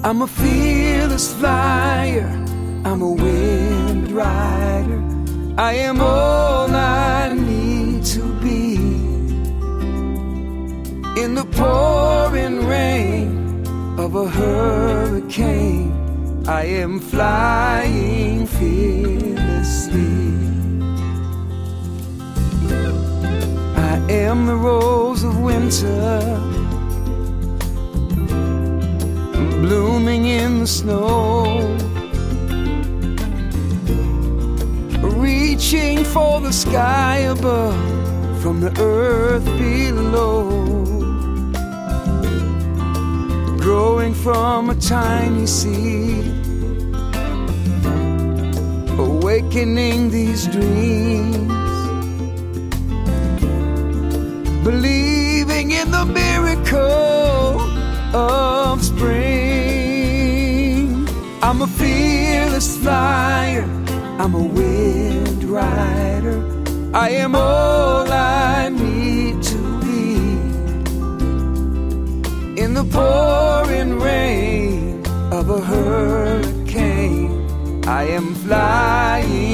I'm a fearless flyer, I'm a wind rider. I am all I need to be. In the pouring rain of a hurricane, I am flying fearlessly. I am the rose of winter, blooming in the snow, reaching for the sky above from the earth below, growing from a tiny seed, awakening these dreams, believing in the miracle of spring. I'm a fearless flyer, I'm a wind rider. I am all I need to be. In the pouring rain of a hurricane, I am flying